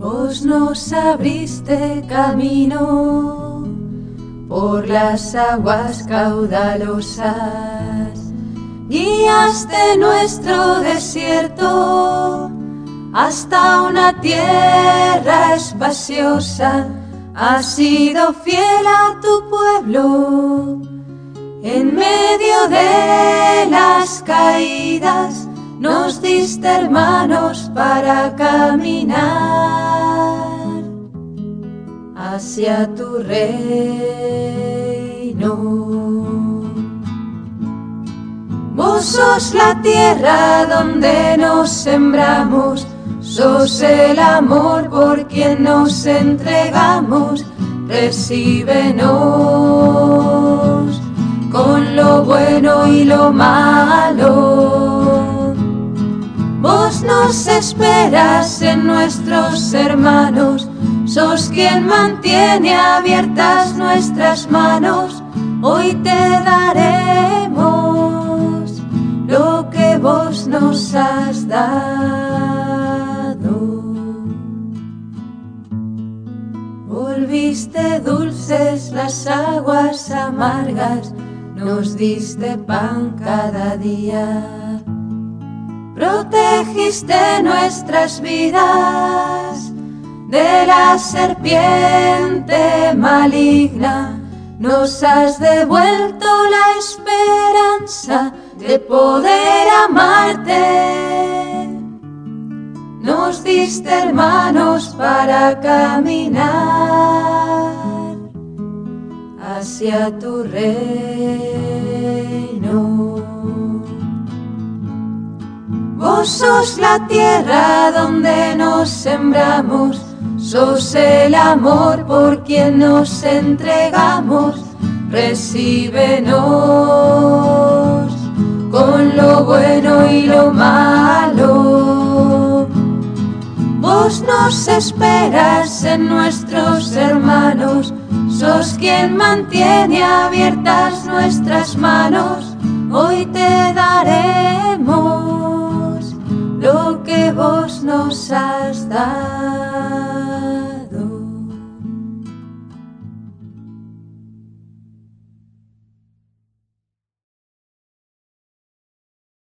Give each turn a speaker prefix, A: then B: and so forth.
A: Vos nos abriste camino por las aguas caudalosas, guiaste nuestro desierto hasta una tierra espaciosa. Has sido fiel a tu pueblo en medio de las caídas. Nos diste hermanos para caminar hacia tu reino. Vos sos la tierra donde nos sembramos, sos el amor por quien nos entregamos. Recíbenos con lo bueno y lo malo. Vos nos esperas en nuestros hermanos, sos quien mantiene abiertas nuestras manos. Hoy te daremos lo que vos nos has dado. Volviste dulces las aguas amargas, nos diste pan cada día. Protegiste nuestras vidas de la serpiente maligna. Nos has devuelto la esperanza de poder amarte. Nos diste hermanos para caminar hacia tu reino. Vos sos la tierra donde nos sembramos, sos el amor por quien nos entregamos. Recíbenos con lo bueno y lo malo. Vos nos esperas en nuestros hermanos, sos quien mantiene abiertas nuestras manos. Hoy te daremos lo que vos nos has dado.